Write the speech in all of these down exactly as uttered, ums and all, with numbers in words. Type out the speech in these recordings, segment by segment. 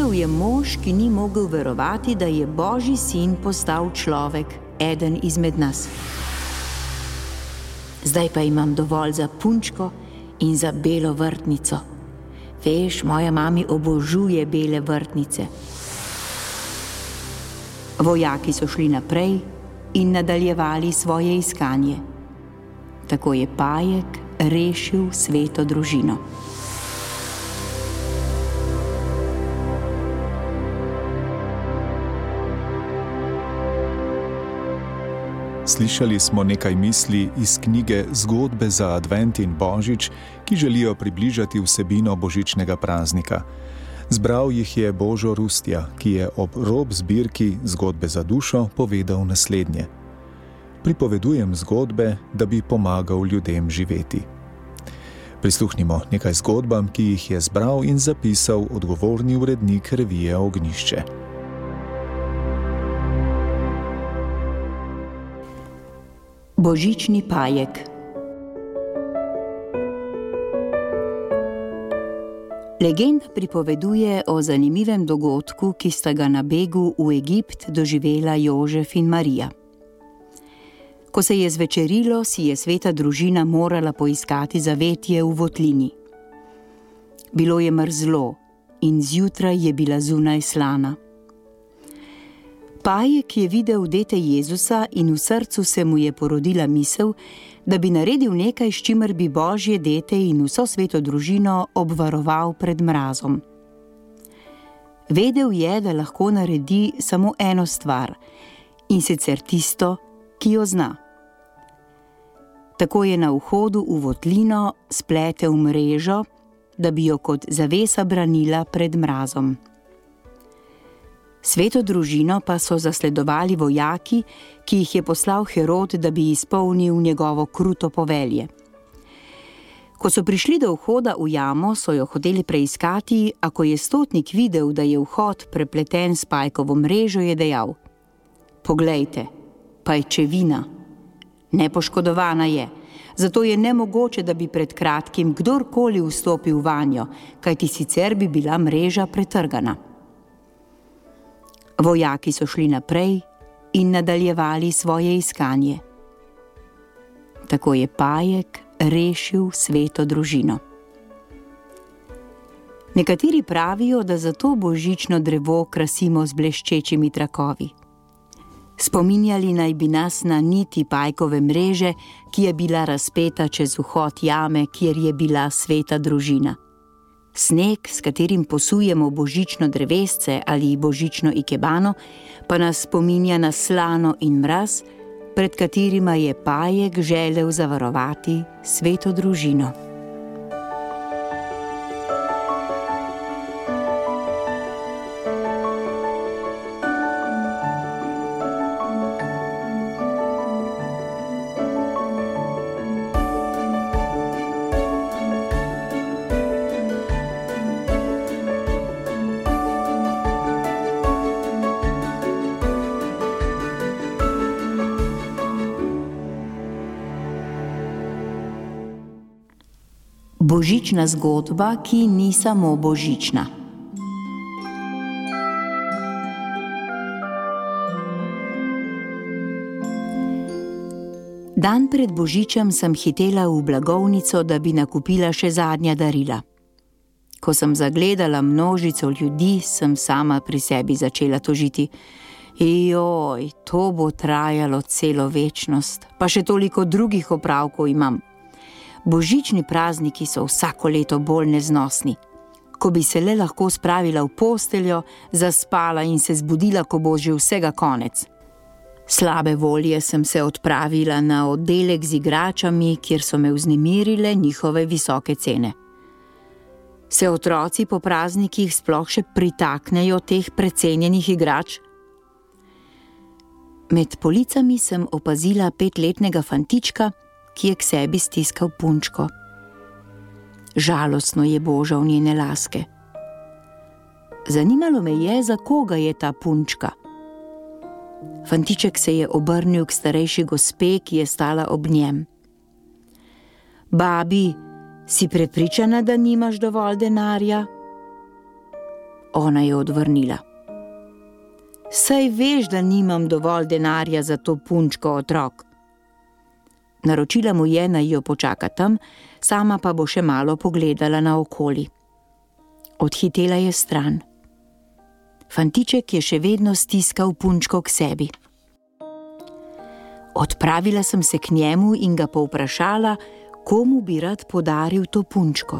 Prišel je mož, ki ni mogel verovati, da je Božji sin postal človek, eden izmed nas. Zdaj pa imam dovolj za punčko in za belo vrtnico. Veš, moja mami obožuje bele vrtnice. Vojaki so šli naprej in nadaljevali svoje iskanje. Tako je Pajek rešil sveto družino. Slišali smo nekaj misli iz knjige Zgodbe za advent in božič, ki želijo približati vsebino božičnega praznika. Zbral jih je Božo Rustja, ki je ob rob zbirki Zgodbe za dušo povedal naslednje. Pripovedujem zgodbe, da bi pomagal ljudem živeti. Prisluhnimo nekaj zgodbam, ki jih je zbral in zapisal odgovorni urednik revije Ognjišče. Božični pajek. Legenda pripoveduje o zanimivem dogodku, ki sta ga na begu v Egipt doživela Jožef in Marija. Ko se je zvečerilo, si je sveta družina morala poiskati zavetje v votlini. Bilo je mrzlo in zjutraj je bila zunaj slana. Pajek je videl dete Jezusa in v srcu se mu je porodila misel, da bi naredil nekaj, s čimer bi Božje dete in vso sveto družino obvaroval pred mrazom. Vedel je, da lahko naredi samo eno stvar, in sicer tisto, ki jo zna. Tako je na vhodu v votlino spletel mrežo, da bi jo kot zavesa branila pred mrazom. Sveto družino pa so zasledovali vojaki, ki jih je poslal Herod, da bi izpolnil njegovo kruto povelje. Ko so prišli do vhoda v jamo, so jo hoteli preiskati, a ko je stotnik videl, da je vhod prepleten s pajkovo mrežo, je dejal: Poglejte, pajčevina. Nepoškodovana je, zato je nemogoče, da bi pred kratkim kdorkoli vstopil vanjo, kajti sicer bi bila mreža pretrgana. Vojaki so šli naprej in nadaljevali svoje iskanje. Tako je Pajek rešil sveto družino. Nekateri pravijo, da zato božično drevo krasimo z bleščečimi trakovi. Spominjali naj bi nas na niti pajkove mreže, ki je bila razpeta čez vhod jame, kjer je bila sveta družina. Sneg, s katerim posujemo božično drevesce ali božično ikebano, pa nas spominja na slano in mraz, pred katerima je Pajek želel zavarovati sveto družino. Božična zgodba, ki ni samo božična. Dan pred božičem sem hitela v blagovnico, da bi nakupila še zadnja darila. Ko sem zagledala množico ljudi, sem sama pri sebi začela tožiti. Joj, to bo trajalo celo večnost, pa še toliko drugih opravkov imam. Božični prazniki so vsako leto bolj neznosni. Ko bi se le lahko spravila v posteljo, zaspala in se zbudila, ko bo že vsega konec. Slabe volje sem se odpravila na oddelek z igračami, kjer so me vznemirile njihove visoke cene. Se otroci po praznikih sploh še pritaknejo teh precenjenih igrač? Med policami sem opazila petletnega fantička, ki je k sebi stiskal punčko. Žalostno je božal njene laske. Zanimalo me je, za koga je ta punčka. Fantiček se je obrnil k starejši gospe, ki je stala ob njem. Babi, si prepričana, da nimaš dovolj denarja? Ona je odvrnila: "Saj veš, da nimam dovolj denarja za to punčko, otrok." Naročila mu je, naj jo počaka tam, sama pa bo še malo pogledala naokoli. Odhitela je stran. Fantiček je še vedno stiskal punčko k sebi. Odpravila sem se k njemu in ga povprašala, komu bi rad podaril to punčko.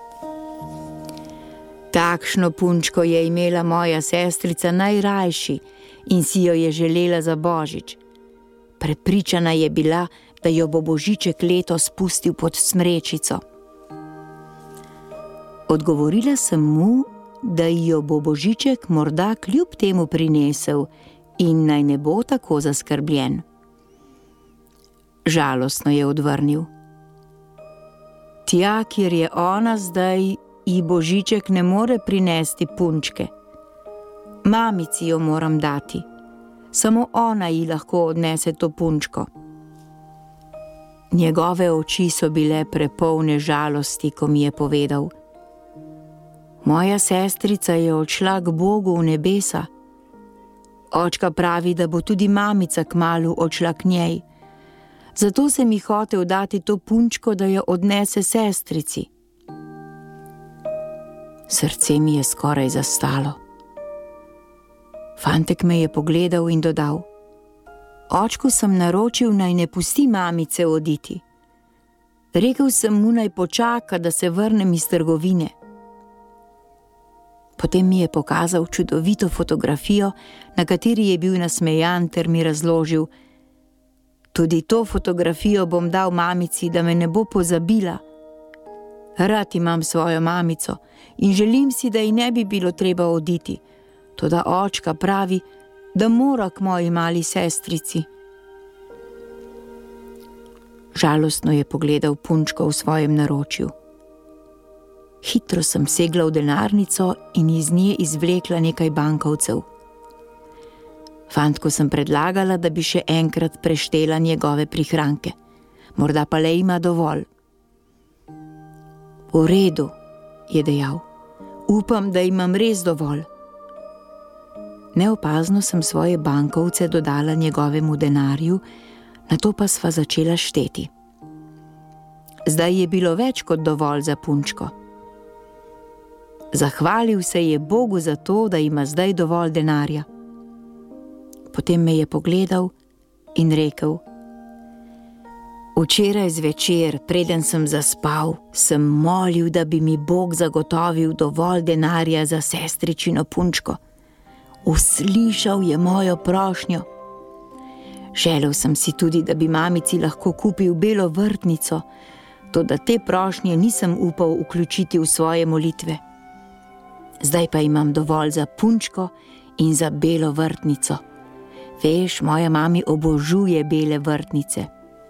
"Takšno punčko je imela moja sestrica najrajši in si jo je želela za božič. Prepričana je bila, da jo bo Božiček letos pustil pod smrečico." Odgovorila sem mu, da ji jo bo Božiček morda kljub temu prinesel in naj ne bo tako zaskrbljen. Žalostno je odvrnil: "Tja, kjer je ona zdaj, ji Božiček ne more prinesti punčke. Mamici jo moram dati, samo ona ji lahko odnese to punčko." Njegove oči so bile prepolne žalosti, ko mi je povedal: "Moja sestrica je odšla k Bogu v nebesa. Očka pravi, da bo tudi mamica kmalu odšla k njej. Zato sem ji hotel dati to punčko, da jo odnese sestrici." Srce mi je skoraj zastalo. Fantek me je pogledal in dodal: "Očku sem naročil, naj ne pusti mamice oditi. Rekel sem mu, naj počaka, da se vrnem iz trgovine." Potem mi je pokazal čudovito fotografijo, na kateri je bil nasmejan, ter mi razložil: "Tudi to fotografijo bom dal mamici, da me ne bo pozabila. Rad imam svojo mamico in želim si, da ji ne bi bilo treba oditi, toda očka pravi, da mora k moji mali sestrici." Žalostno je pogledal punčko v svojem naročju. Hitro sem segla v denarnico in iz nje izvlekla nekaj bankovcev. Fantku sem predlagala, da bi še enkrat preštela njegove prihranke. Morda pa le ima dovolj. "V redu," je dejal. "Upam, da imam res dovolj." Neopazno sem svoje bankovce dodala njegovemu denarju, nato pa sva začela šteti. Zdaj je bilo več kot dovolj za punčko. Zahvalil se je Bogu za to, da ima zdaj dovolj denarja. Potem me je pogledal in rekel: "Včeraj zvečer, preden sem zaspal, sem molil, da bi mi Bog zagotovil dovolj denarja za sestričino punčko. Uslišal je mojo prošnjo. Želel sem si tudi, da bi mamici lahko kupil belo vrtnico, toda te prošnje nisem upal vključiti v svoje molitve. Zdaj pa imam dovolj za punčko in za belo vrtnico. Veš, moja mami obožuje bele vrtnice."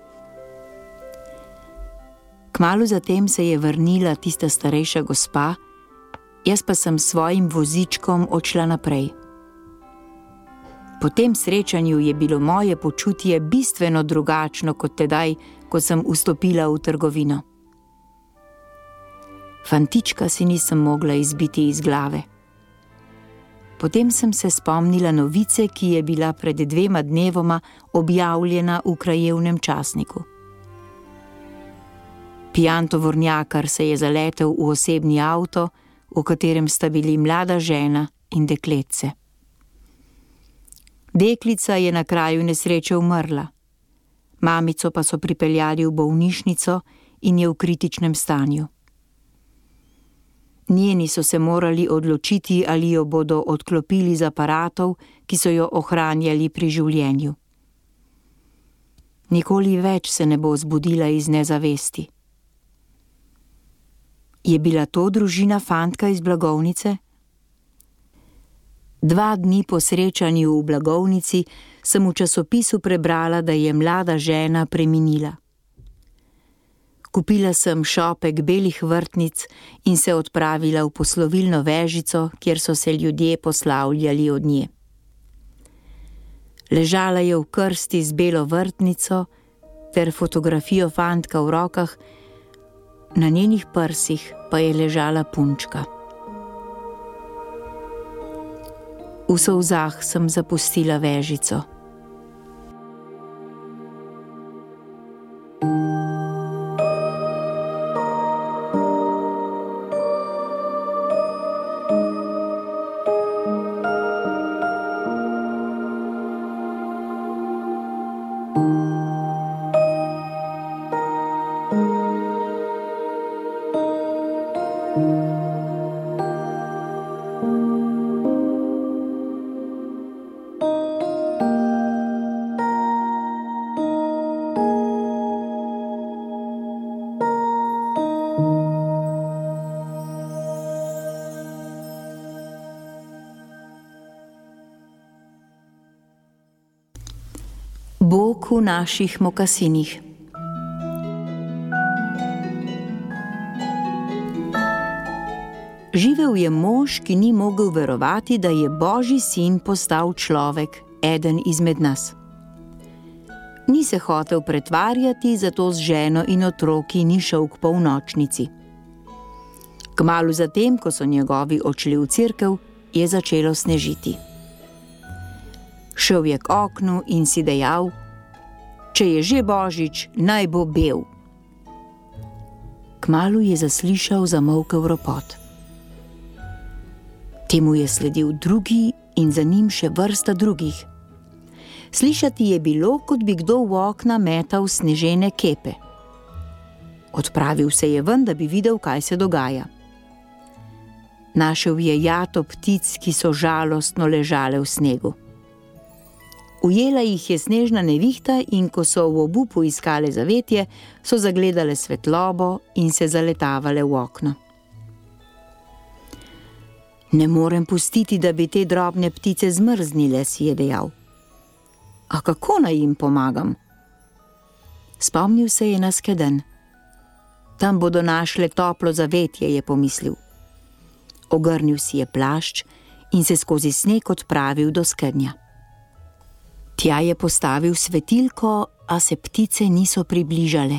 Kmalu zatem se je vrnila tista starejša gospa, jaz pa sem s svojim vozičkom odšla naprej. Po tem srečanju je bilo moje počutje bistveno drugačno kot tedaj, ko sem vstopila v trgovino. Fantička si nisem mogla izbiti iz glave. Potem sem se spomnila novice, ki je bila pred dvema dnevoma objavljena v krajevnem časniku. Pijan tovornjakar se je zaletel v osebni avto, v katerem sta bili mlada žena in dekletce. Deklica je na kraju nesreče umrla. Mamico pa so pripeljali v bolnišnico in je v kritičnem stanju. Njeni so se morali odločiti, ali jo bodo odklopili z aparatov, ki so jo ohranjali pri življenju. Nikoli več se ne bo zbudila iz nezavesti. Je bila to družina fantka iz blagovnice? Dva dni po srečanju v blagovnici sem v časopisu prebrala, da je mlada žena preminila. Kupila sem šopek belih vrtnic in se odpravila v poslovilno vežico, kjer so se ljudje poslavljali od nje. Ležala je v krsti z belo vrtnico ter fotografijo fantka v rokah, na njenih prsih pa je ležala punčka. V solzah sem zapustila vežico. Bog v naših mokasinih. Živel je mož, ki ni mogel verovati, da je Božji sin postal človek, eden izmed nas. Ni se hotel pretvarjati, zato z ženo in otroki ni šel k polnočnici. Kmalu zatem, ko so njegovi odšli v cerkev, je začelo snežiti. Šel je k oknu in si dejal: če je že Božič, naj bo bel. Kmalu je zaslišal zamolkel ropot. Temu je sledil drugi in za njim še vrsta drugih. Slišati je bilo, kot bi kdo v okna metal snežene kepe. Odpravil se je ven, da bi videl, kaj se dogaja. Našel je jato ptic, ki so žalostno ležale v snegu. Ujela jih je snežna nevihta in ko so v obupu iskale zavetje, so zagledale svetlobo in se zaletavale v okno. Ne morem pustiti, da bi te drobne ptice zmrznile, si je dejal. A kako naj jim pomagam? Spomnil se je na skedenj. Tam bodo našle toplo zavetje, je pomislil. Ogrnil si je plašč in se skozi sneg odpravil do skednja. Tja je postavil svetilko, a se ptice niso približale.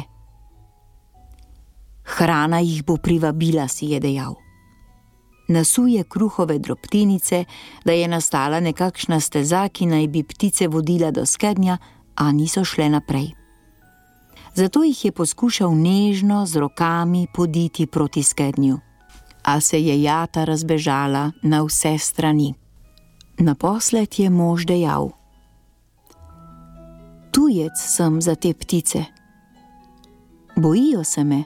Hrana jih bo privabila, si je dejal. Nasuje kruhove drobtinice, da je nastala nekakšna steza, ki naj bi ptice vodila do skednja, a niso šle naprej. Zato jih je poskušal nežno z rokami poditi proti skednju, a se je jata razbežala na vse strani. Naposled je mož dejal: tujec sem za te ptice. Bojijo se me.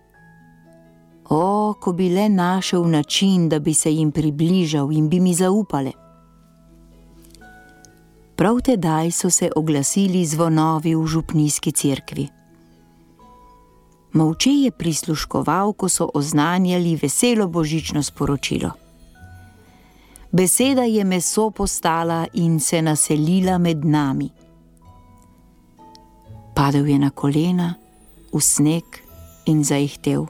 O, ko bi le našel način, da bi se jim približal in bi mi zaupale. Prav tedaj so se oglasili zvonovi v župnijski cerkvi. Molče je prisluškoval, ko so oznanjali veselo božično sporočilo. Beseda je meso postala in se naselila med nami. Padel je na kolena, v sneg in zaihtel: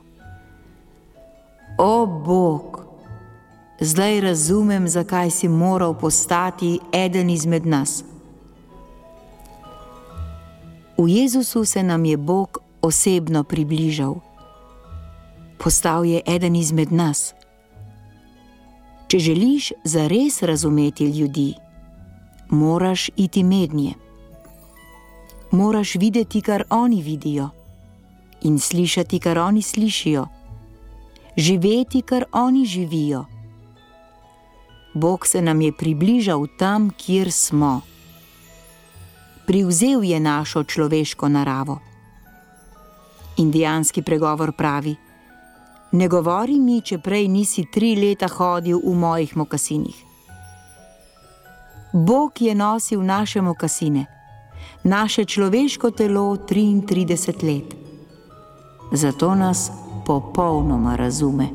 O Bog, zdaj razumem, zakaj si moral postati eden izmed nas. V Jezusu se nam je Bog osebno približal. Postal je eden izmed nas. Če želiš zares razumeti ljudi, moraš iti mednje. Moraš videti, kar oni vidijo, in slišati, kar oni slišijo, živeti, kar oni živijo. Bog se nam je približal tam, kjer smo. Privzel je našo človeško naravo. Indijanski pregovor pravi: ne govori mi, če prej nisi tri leta hodil v mojih mokasinih. Bog je nosil naše mokasine, naše človeško telo triintrideset let. Zato nas popolnoma razume.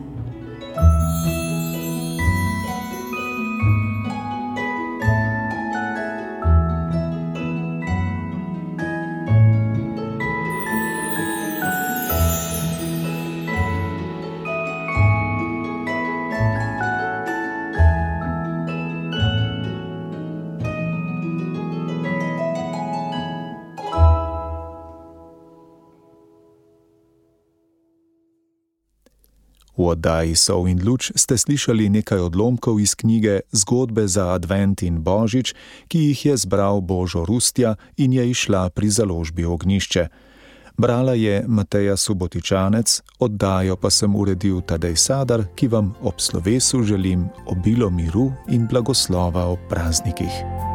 V oddaji Sol in luč ste slišali nekaj odlomkov iz knjige Zgodbe za advent in božič, ki jih je zbral Božo Rustja in je izšla pri založbi Ognjišče. Brala je Mateja Subotičanec, oddajo pa sem uredil Tadej Sadar, ki vam ob slovesu želim obilo miru in blagoslova ob praznikih.